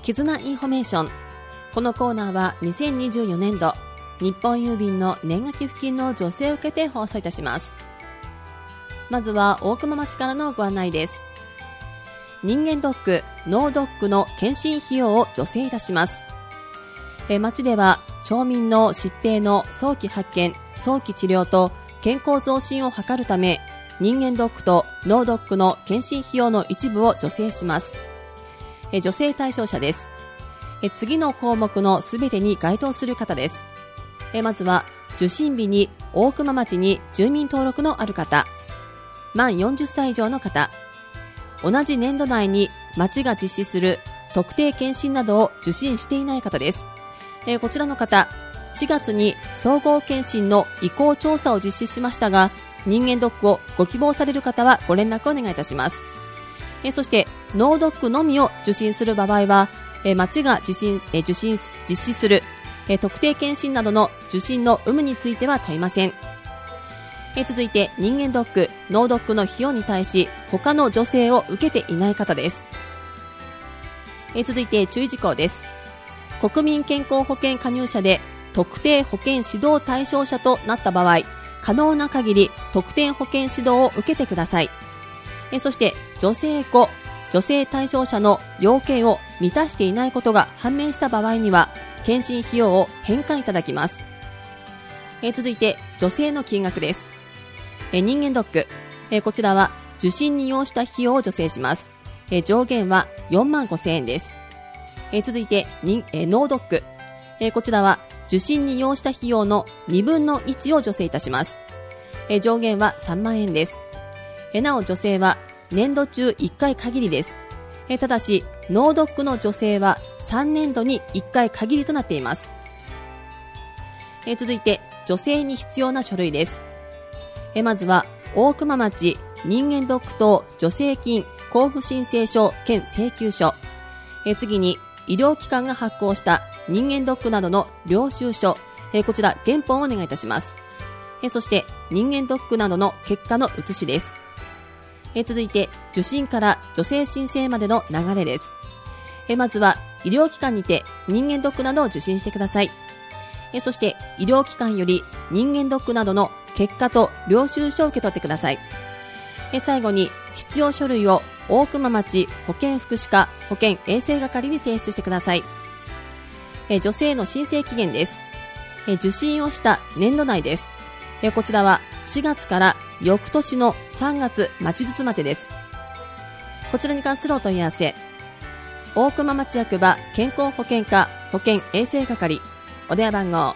絆インフォメーション。このコーナーは2024年度日本郵便の年賀寄付金の助成を受けて放送いたします。まずは大熊町からのご案内です。人間ドック、脳ドックの検診費用を助成いたします。町では町民の疾病の早期発見、早期治療と健康増進を図るため、人間ドックと脳ドックの検診費用の一部を助成します。助成対象者です。次の項目のすべてに該当する方です。まずは受診日に大熊町に住民登録のある方、満40歳以上の方、同じ年度内に町が実施する特定健診などを受診していない方です。こちらの方、4月に総合健診の意向調査を実施しましたが、人間ドックをご希望される方はご連絡をお願いいたします。そして脳ドックのみを受診する場合は、町が実施する特定健診などの受診の有無については問いません。続いて人間ドック、脳ドックの費用に対し他の助成を受けていない方です。続いて注意事項です。国民健康保険加入者で特定保険指導対象者となった場合、可能な限り特定保険指導を受けてください。そして助成後、助成対象者の要件を満たしていないことが判明した場合には検診費用を返還いただきます。続いて助成の金額です。人間ドック、こちらは受診に要した費用を助成します。上限は4万5000円です。続いて脳ドック、こちらは受診に要した費用の2分の1を助成いたします。上限は3万円です。なお助成は年度中1回限りです。ただし脳ドックの助成は3年度に1回限りとなっています。続いて助成に必要な書類です。まずは大熊町人間ドック等助成金交付申請書兼請求書、次に医療機関が発行した人間ドックなどの領収書、こちら原本をお願いいたします。そして人間ドックなどの結果の写しです。続いて受診から助成申請までの流れです。まずは医療機関にて人間ドックなどを受診してください。そして医療機関より人間ドックなどの結果と領収書を受け取ってください。最後に必要書類を大熊町保健福祉課保健衛生係に提出してください。助成の申請期限です。受診をした年度内です。こちらは4月から翌年の3月末日までです。こちらに関するお問い合わせ、大熊町役場健康保険課保健衛生係、お電話番号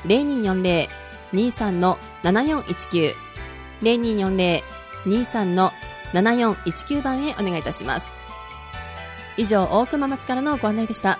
0240-23-7419 0240-23-7419 番へお願いいたします。以上、大熊町からのご案内でした。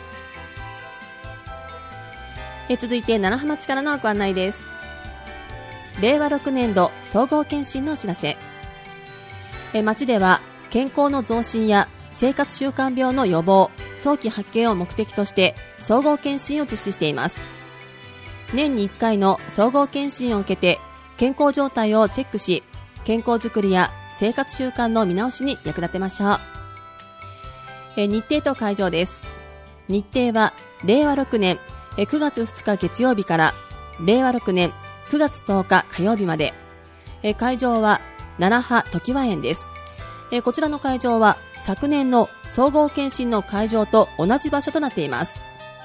続いて楢葉町からのご案内です。令和6年度総合健診のお知らせ。町では健康の増進や生活習慣病の予防、早期発見を目的として総合健診を実施しています。年に1回の総合健診を受けて健康状態をチェックし、健康づくりや生活習慣の見直しに役立てましょう。日程と会場です。日程は令和6年9月2日月曜日から令和6年9月10日火曜日まで。会場は楢葉常盤園です。こちらの会場は昨年の総合健診の会場と同じ場所となっています。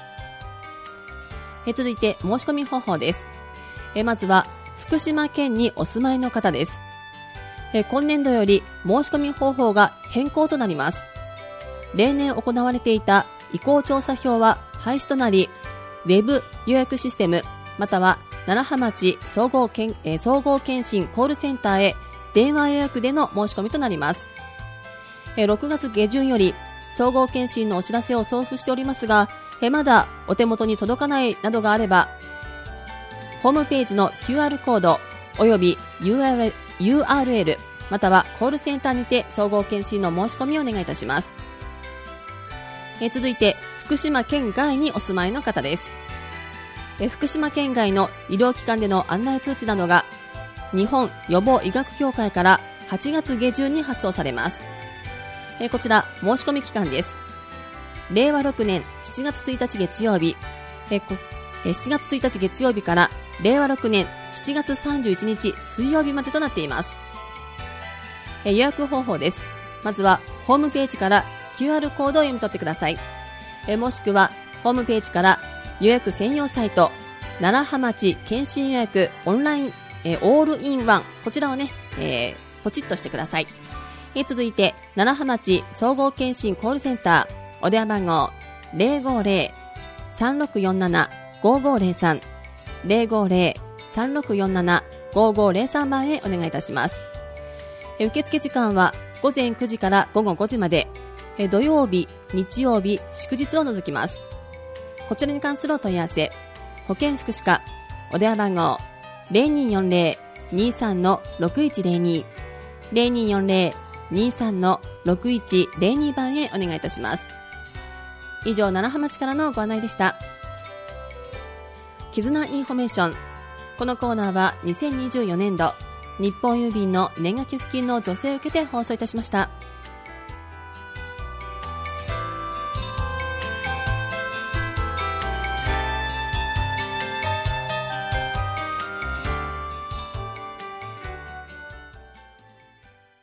続いて申し込み方法です。まずは福島県にお住まいの方です。今年度より申し込み方法が変更となります。例年行われていた意向調査票は廃止となり、ウェブ予約システムまたは楢葉町総合健診コールセンターへ電話予約での申し込みとなります。6月下旬より総合健診のお知らせを送付しておりますが、まだお手元に届かないなどがあれば、ホームページの QR コードおよび URL またはコールセンターにて総合健診の申し込みをお願いいたします。続いて福島県外にお住まいの方です。福島県外の医療機関での案内通知などが日本予防医学協会から8月下旬に発送されます。こちら申し込み期間です。 令和6年7月1日月曜日、7月1日月曜日から令和6年7月31日水曜日までとなっています。予約方法です。まずはホームページから QR コードを読み取ってください。もしくはホームページから予約専用サイト楢葉町検診予約オンライン、オールインワン、こちらをね、ポチッとしてください。続いて楢葉町総合検診コールセンターお電話番号 050-3647-5503 050-3647-5503 番へお願いいたします。受付時間は午前9時から午後5時まで、土曜日、日曜日、祝日を除きます。こちらに関するお問い合わせ、保健福祉課お電話番号 0240-23-6102 0240-23-6102 番へお願いいたします。以上、楢葉町からのご案内でした。絆インフォメーション、このコーナーは2024年度日本郵便の年賀寄付金の助成を受けて放送いたしました。